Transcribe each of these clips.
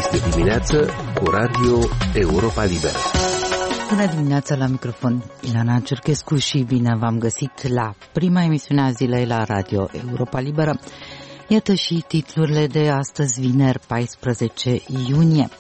Este dimineață cu Radio Europa Liberă. Bună dimineața, la microfon Ilana Cerchescu și bine v-am găsit la prima emisiune a zilei la Radio Europa Liberă. Iată și titlurile de astăzi, vineri 14 iunie.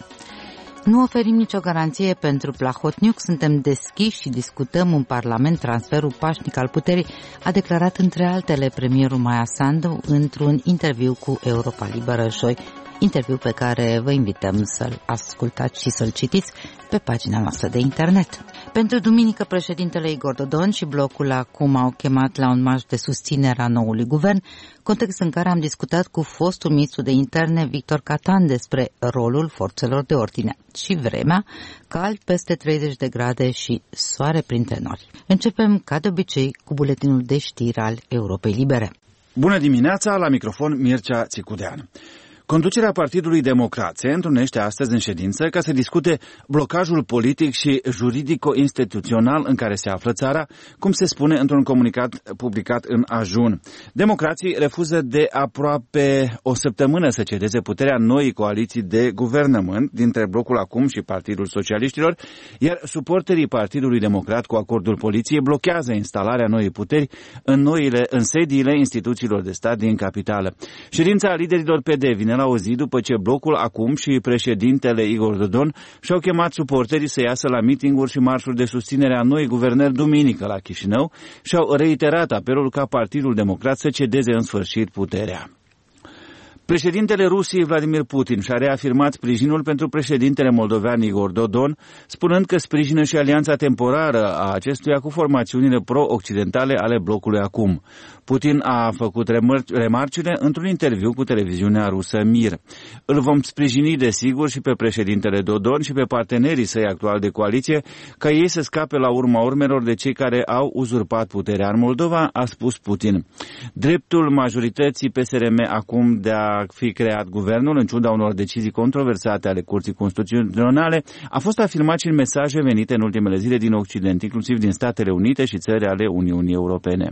Nu oferim nicio garanție pentru Plahotniuc, suntem deschiși și discutăm în Parlament transferul pașnic al puterii, a declarat între altele premierul Maia Sandu într-un interviu cu Europa Liberă joi, interviu pe care vă invităm să-l ascultați și să-l citiți pe pagina noastră de internet. Pentru duminică, președintele Igor Dodon și blocul acum au chemat la un marș de susținere a noului guvern, context în care am discutat cu fostul ministru de interne Victor Catan despre rolul forțelor de ordine și vremea, cald peste 30 de grade și soare printre nori. Începem, ca de obicei, cu buletinul de știri al Europei Libere. Bună dimineața, la microfon Mircea Țicudean. Conducerea Partidului Democrat se întrunește astăzi în ședință ca să discute blocajul politic și juridico-instituțional în care se află țara, cum se spune într-un comunicat publicat în ajun. Democrații refuză de aproape o săptămână să cedeze puterea noii coaliții de guvernământ dintre blocul acum și Partidul Socialiștilor, iar suporterii Partidului Democrat cu acordul poliției blochează instalarea noii puteri în sediile instituțiilor de stat din capitală. Ședința liderilor PD vine la o zi după ce blocul acum și președintele Igor Dodon și-au chemat suporterii să iasă la mitinguri și marșuri de susținere a noii guvernări duminică la Chișinău și au reiterat apelul ca Partidul Democrat să cedeze în sfârșit puterea. Președintele Rusiei Vladimir Putin și-a reafirmat sprijinul pentru președintele moldovean Igor Dodon, spunând că sprijină și alianța temporară a acestuia cu formațiunile pro-occidentale ale blocului acum. Putin a făcut remarcile într-un interviu cu televiziunea rusă Mir. Îl vom sprijini desigur și pe președintele Dodon și pe partenerii săi actuali de coaliție, ca ei să scape la urma urmelor de cei care au uzurpat puterea în Moldova, a spus Putin. Dreptul majorității PSRM acum de a fi creat guvernul, în ciuda unor decizii controversate ale Curții Constituționale, a fost afirmat și în mesaje venite în ultimele zile din Occident, inclusiv din Statele Unite și țări ale Uniunii Europene.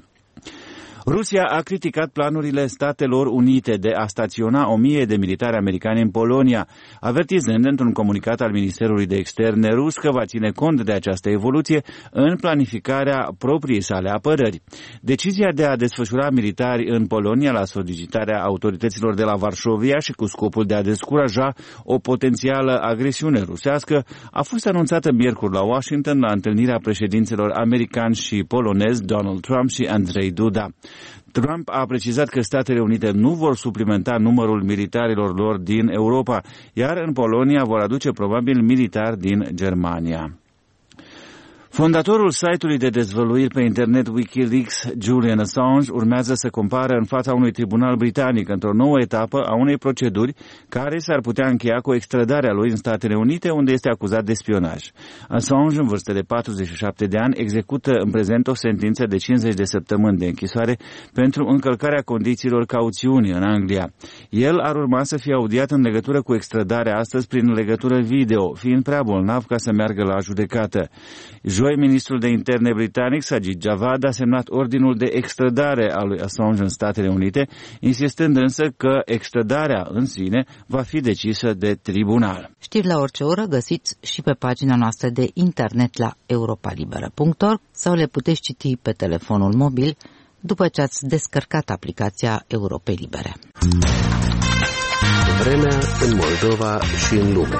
Rusia a criticat planurile Statelor Unite de a staționa 1000 de militari americani în Polonia, avertizând într-un comunicat al Ministerului de Externe rus că va ține cont de această evoluție în planificarea propriei sale apărări. Decizia de a desfășura militari în Polonia la solicitarea autorităților de la Varșovia și cu scopul de a descuraja o potențială agresiune rusească a fost anunțată miercuri la Washington la întâlnirea președinților americani și polonezi Donald Trump și Andrzej Duda. Trump a precizat că Statele Unite nu vor suplimenta numărul militarilor lor din Europa, iar în Polonia vor aduce probabil militari din Germania. Fondatorul site-ului de dezvăluiri pe internet Wikileaks, Julian Assange, urmează să compară în fața unui tribunal britanic într-o nouă etapă a unei proceduri care s-ar putea încheia cu extradarea lui în Statele Unite, unde este acuzat de spionaj. Assange, în vârstă de 47 de ani, execută în prezent o sentință de 50 de săptămâni de închisoare pentru încălcarea condițiilor cauțiunii în Anglia. El ar urma să fie audiat în legătură cu extradarea astăzi prin legătură video, fiind prea bolnav ca să meargă la judecată. Joi, ministrul de interne britanic, Sajid Javad, a semnat ordinul de extradare a lui Assange în Statele Unite, insistând însă că extradarea în sine va fi decisă de tribunal. Știri la orice oră găsiți și pe pagina noastră de internet la europalibera.org sau le puteți citi pe telefonul mobil după ce ați descărcat aplicația Europei Libere. Vremea în Moldova și în lume.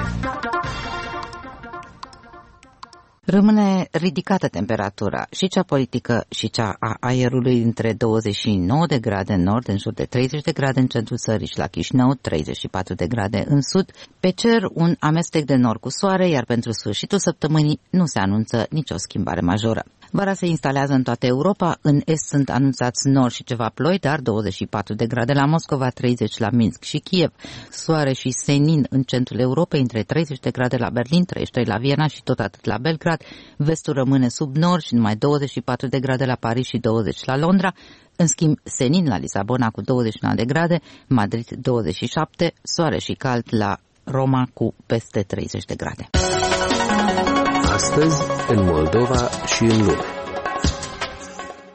Rămâne ridicată temperatura, și cea politică și cea a aerului, între 29 de grade în nord, în jur de 30 de grade în centrul țării și la Chișinău, 34 de grade în sud. Pe cer un amestec de nord cu soare, iar pentru sfârșitul săptămânii nu se anunță nicio schimbare majoră. Vara se instalează în toată Europa, în est sunt anunțați nori și ceva ploi, dar 24 de grade la Moscova, 30 la Minsk și Kiev, soare și senin în centrul Europei, între 30 de grade la Berlin, 33 la Viena și tot atât la Belgrad, vestul rămâne sub nord și numai 24 de grade la Paris și 20 la Londra, în schimb senin la Lisabona cu 29 de grade, Madrid 27, soare și cald la Roma cu peste 30 de grade. Astăzi, în Moldova și în lume.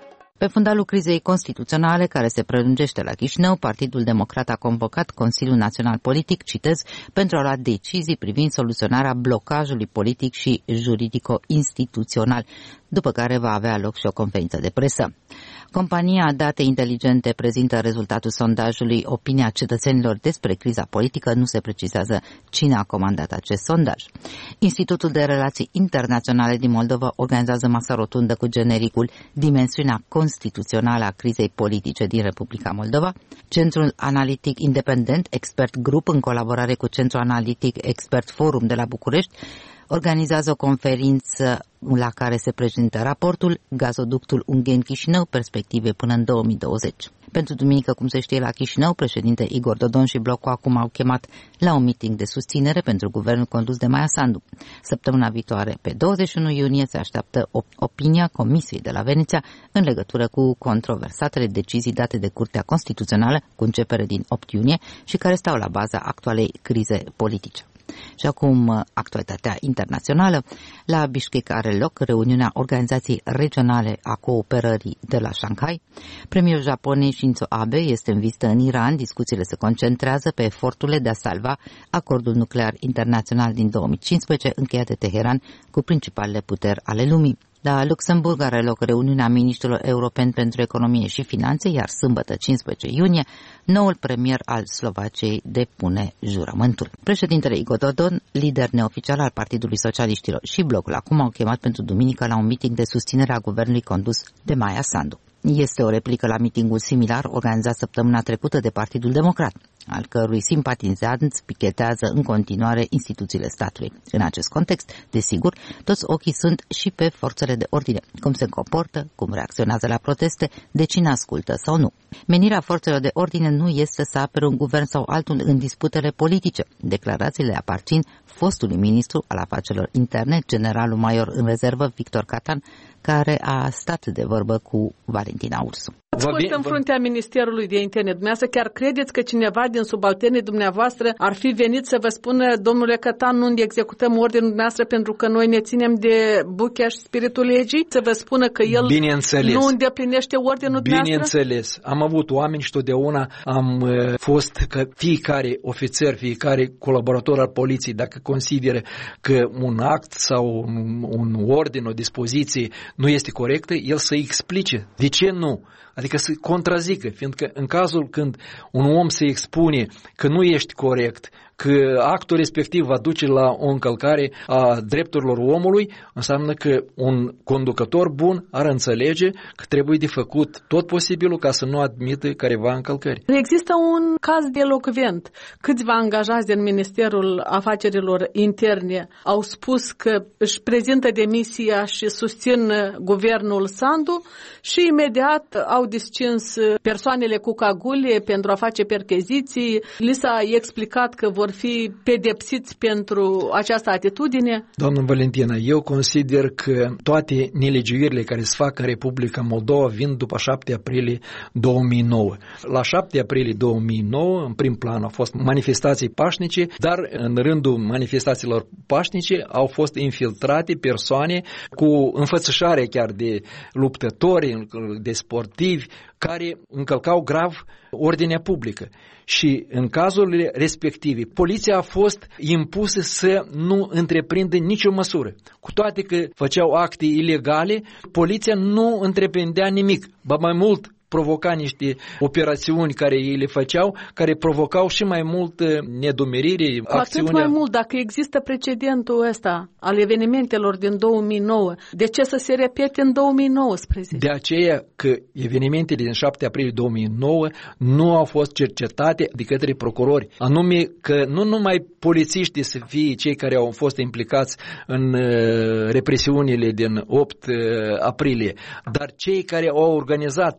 Pe fundalul crizei constituționale care se prelungește la Chișinău, Partidul Democrat a convocat Consiliul Național Politic, citez, pentru a lua decizii privind soluționarea blocajului politic și juridico-instituțional, după care va avea loc și o conferință de presă. Compania Date Inteligente prezintă rezultatul sondajului Opinia cetățenilor despre criza politică. Nu se precizează cine a comandat acest sondaj. Institutul de Relații Internaționale din Moldova organizează masă rotundă cu genericul Dimensiunea constituțională a crizei politice din Republica Moldova. Centrul Analitic Independent Expert Group, în colaborare cu Centrul Analitic Expert Forum de la București, organizează o conferință la care se prezintă raportul Gazoductul Ungheni-Chișinău, perspective până în 2020. Pentru duminică, cum se știe, la Chișinău, președinte Igor Dodon și blocul acum au chemat la un meeting de susținere pentru guvernul condus de Maia Sandu. Săptămâna viitoare, pe 21 iunie, se așteaptă opinia Comisiei de la Veneția în legătură cu controversatele decizii date de Curtea Constituțională cu începere din 8 iunie și care stau la baza actualei crize politice. Și acum, actualitatea internațională. La Bishkek are loc reuniunea Organizației Regionale a Cooperării de la Shanghai. Premierul japonez Shinzo Abe este în vizită în Iran. Discuțiile se concentrează pe eforturile de a salva acordul nuclear internațional din 2015, încheiat de Teheran cu principalele puteri ale lumii. La Luxemburg are loc reuniunea miniștrilor europeni pentru economie și finanțe, iar sâmbătă 15 iunie, noul premier al Slovaciei depune jurământul. Președintele Igor Dodon, lider neoficial al Partidului Socialiștilor și blocul acum au chemat pentru duminică la un meeting de susținere a guvernului condus de Maia Sandu. Este o replică la mitingul similar organizat săptămâna trecută de Partidul Democrat, al cărui simpatizanți pichetează în continuare instituțiile statului. În acest context, desigur, toți ochii sunt și pe forțele de ordine, cum se comportă, cum reacționează la proteste, de cine ascultă sau nu. Menirea forțelor de ordine nu este să apere un guvern sau altul în disputele politice. Declarațiile aparțin fostului ministru al afacerilor interne, generalul major în rezervă Victor Catan, care a stat de vorbă cu Valentina Ursu. Ați fost în fruntea Ministerului de Interne. Dumneavoastră chiar credeți că cineva din subalternii dumneavoastră ar fi venit să vă spună, domnule Cătan, nu executăm ordinul dumneavoastră pentru că noi ne ținem de buchea și spiritul legii? Să vă spună că el nu îndeplinește ordinul dumneavoastră? Bineînțeles. Am avut oameni și totdeauna am fost că fiecare ofițer, fiecare colaborator al poliției, dacă consideră că un act sau un ordin, o dispoziție nu este corectă, el să explice de ce nu. Adică să contrazică, fiindcă în cazul când un om se expune că nu ești corect, că actul respectiv va duce la o încălcare a drepturilor omului, înseamnă că un conducător bun ar înțelege că trebuie de făcut tot posibilul ca să nu admită careva încălcări. Există un caz elocvent. Câțiva angajați din Ministerul Afacerilor Interne au spus că își prezintă demisia și susțin guvernul Sandu și imediat au discins persoanele cu cagule pentru a face percheziții. Li s-a explicat că vor fi pedepsiți pentru această atitudine? Doamnă Valentina, eu consider că toate nelegiuirile care se fac în Republica Moldova vin după 7 aprilie 2009. La 7 aprilie 2009, în prim plan, au fost manifestații pașnice, dar în rândul manifestațiilor pașnice au fost infiltrate persoane cu înfățișare chiar de luptători, de sportivi, care încălcau grav ordinea publică. Și în cazurile respective, poliția a fost impusă să nu întreprindă nicio măsură. Cu toate că făceau acte ilegale, poliția nu întreprindea nimic. Ba mai mult, provoca niște operațiuni care ei le făceau, care provocau și mai mult nedumerire, acțiunea. Atât mai mult, dacă există precedentul ăsta al evenimentelor din 2009, de ce să se repete în 2019? De aceea că evenimentele din 7 aprilie 2009 nu au fost cercetate de către procurori, anume că nu numai polițiștii să fie cei care au fost implicați în represiunile din 8 aprilie, dar cei care au organizat, cei care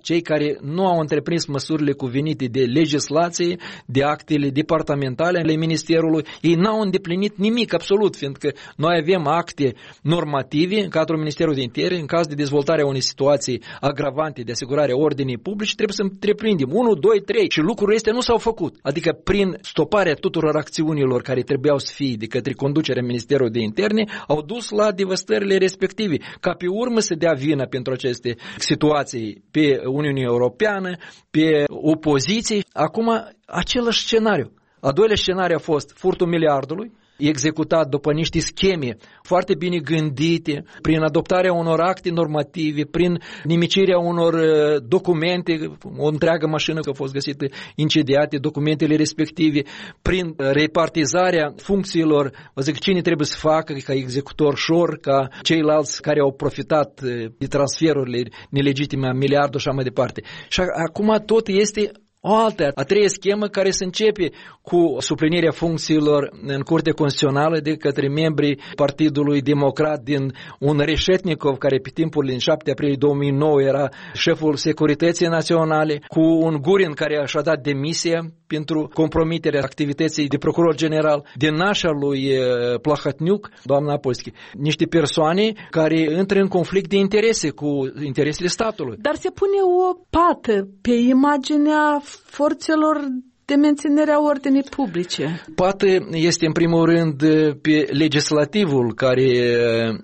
care nu au întreprins măsurile cuvenite de legislație, de actele departamentale ale Ministerului. Ei n-au îndeplinit nimic, absolut, fiindcă noi avem acte normative în cadrul Ministerului de Interne, în caz de dezvoltare a unei situații agravante de asigurare a ordinii publice, trebuie să întreprindem 1, 2, 3 și lucrurile astea nu s-au făcut. Adică prin stoparea tuturor acțiunilor care trebuiau să fie de către conducerea Ministerului de Interne, au dus la devastările respective. Ca pe urmă să dea vina pentru aceste situații pe Uniunea Europeană, pe opoziție. Acum, același scenariu. A doilea scenariu a fost furtul miliardului, executat după niște scheme foarte bine gândite, prin adoptarea unor acte normative, prin nimicirea unor documente, o întreagă mașină că a fost găsită incendiate, documentele respective, prin repartizarea funcțiilor, vă zic, cine trebuie să facă ca executor șor, ca ceilalți care au profitat de transferurile nelegitime a miliardul și așa mai departe. Și acum tot este o altă, a treia schemă care se începe cu suplinirea funcțiilor în Curtea Constituțională de către membrii Partidului Democrat din un Reșetnikov, care pe timpul din 7 aprilie 2009 era șeful Securității Naționale, cu un Gurin care și-a dat demisia pentru compromiterea activității de procuror general, din nașa lui Plahotniuc, doamna Apolschi. Niște persoane care intră în conflict de interese cu interesele statului. Dar se pune o pată pe imaginea forțelor de menținerea ordinii publice. Poate este în primul rând pe legislativul care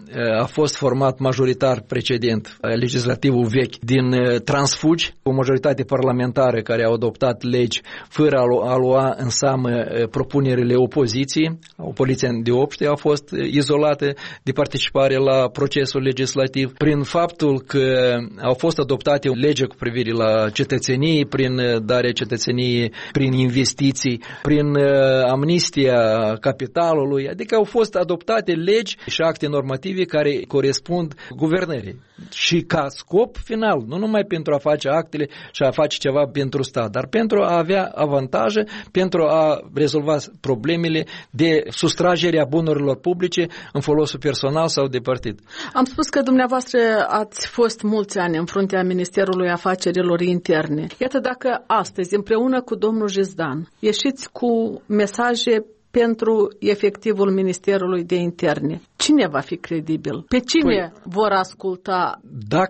a fost format majoritar precedent, legislativul vechi din transfugi, o majoritate parlamentară care a adoptat legi fără a lua în seamă propunerile opoziției. Opoziția de obște a fost izolată de participare la procesul legislativ. Prin faptul că au fost adoptate legi cu privire la cetățenie, prin darea cetățeniei, prin investiții, prin amnistia capitalului, adică au fost adoptate legi și acte normative care corespund guvernării. Și ca scop final, nu numai pentru a face actele și a face ceva pentru stat, dar pentru a avea avantaje, pentru a rezolva problemele de sustragere a bunurilor publice în folosul personal sau de partid. Am spus că dumneavoastră ați fost mulți ani în fruntea Ministerului Afacerilor Interne. Iată, dacă astăzi, împreună cu domnul Jizdan, ieșiți cu mesaje pentru efectivul Ministerului de Interne, cine va fi credibil? Pe cine vor asculta?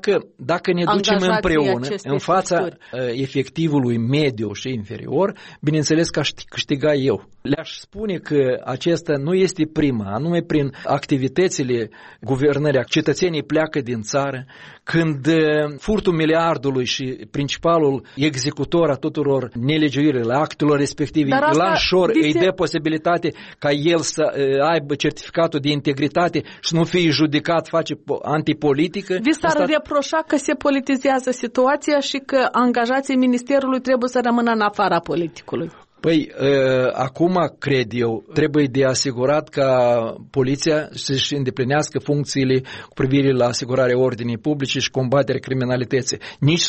Dacă ne ducem împreună în fața efectivului mediu și inferior, bineînțeles că aș câștiga eu. Le-aș spune că acesta nu este prima, anume prin activitățile guvernării, cetățenii pleacă din țară, când furtul miliardului și principalul executor a tuturor nelegiuirilor, actelor respective, Ilan Șor îi dă posibilitate ca el să aibă certificatul de integritate și nu fie judecat, face antipolitică. Vi s-ar reproșa că se politizează situația și că angajații Ministerului trebuie să rămână în afara politicului. Păi, acum, cred eu, trebuie de asigurat ca poliția să-și îndeplinească funcțiile cu privire la asigurarea ordinii publice și combaterea criminalității. Nici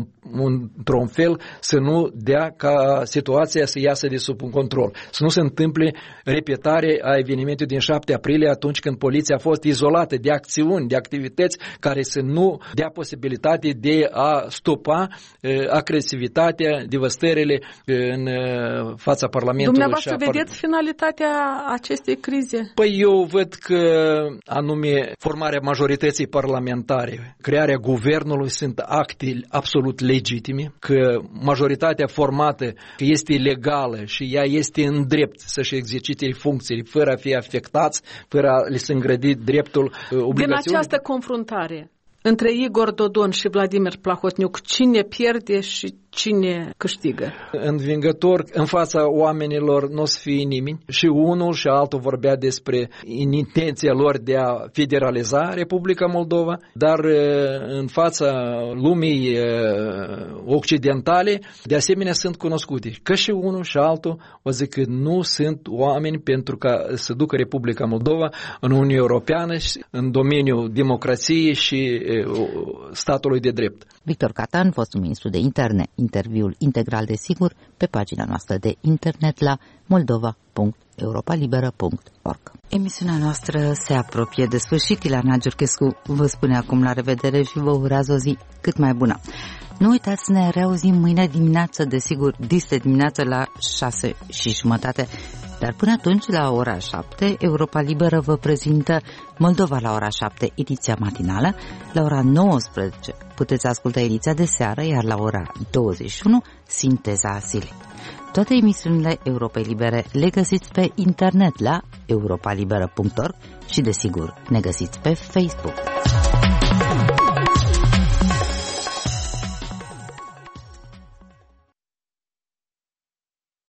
într-un fel să nu dea ca situația să iasă de sub un control. Să nu se întâmple repetare a evenimentului din 7 aprilie, atunci când poliția a fost izolată de acțiuni, de activități care să nu dea posibilitate de a stopa agresivitatea, devastările în fața Parlamentului. Dumneavoastră vedeți finalitatea acestei crize? Păi eu văd că anume formarea majorității parlamentare, crearea guvernului sunt acte absolut legitime, că majoritatea formată că este legală și ea este în drept să-și exercite funcțiile fără a fi afectați, fără a le se îngrădi dreptul obligațiunii. Din această confruntare între Igor Dodon și Vladimir Plahotniuc, cine pierde și cine câștigă? Învingător în fața oamenilor nu o să fie nimeni. Și unul și altul vorbea despre intenția lor de a federaliza Republica Moldova, dar în fața lumii occidentale, de asemenea, sunt cunoscute. Că și unul și altul, o zic că nu sunt oameni pentru ca să ducă Republica Moldova în Uniunea Europeană în domeniul democrației și statului de drept. Victor Catan, fostul ministru de interne. Interviul integral, desigur, pe pagina noastră de internet la moldova.europalibera.org. Emisiunea noastră se apropie de sfârșit. Ilana Giurchescu vă spune acum la revedere și vă urează o zi cât mai bună. Nu uitați să ne reauzim mâine dimineață, desigur, dis dimineață la 6:30. Dar până atunci, la ora 7, Europa Liberă vă prezintă Moldova la ora 7, ediția matinală. La ora 19 puteți asculta ediția de seară, iar la ora 21, sinteza zilei. Toate emisiunile Europei Libere le găsiți pe internet la europalibera.org și, desigur, ne găsiți pe Facebook.